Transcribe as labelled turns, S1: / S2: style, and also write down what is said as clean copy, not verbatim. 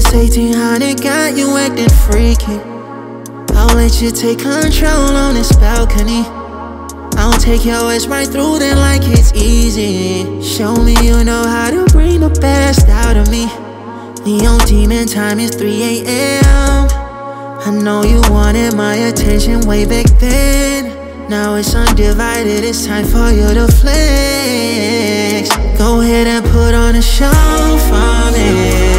S1: this 1800 got you acting freaky. I'll let you take control on this balcony. I'll take your ass right through them like it's easy. Show me you know how to bring the best out of me. The old demon time is 3 a.m. I know you wanted my attention way back then. Now it's undivided, it's time for you to flex. Go ahead and put on a show for me.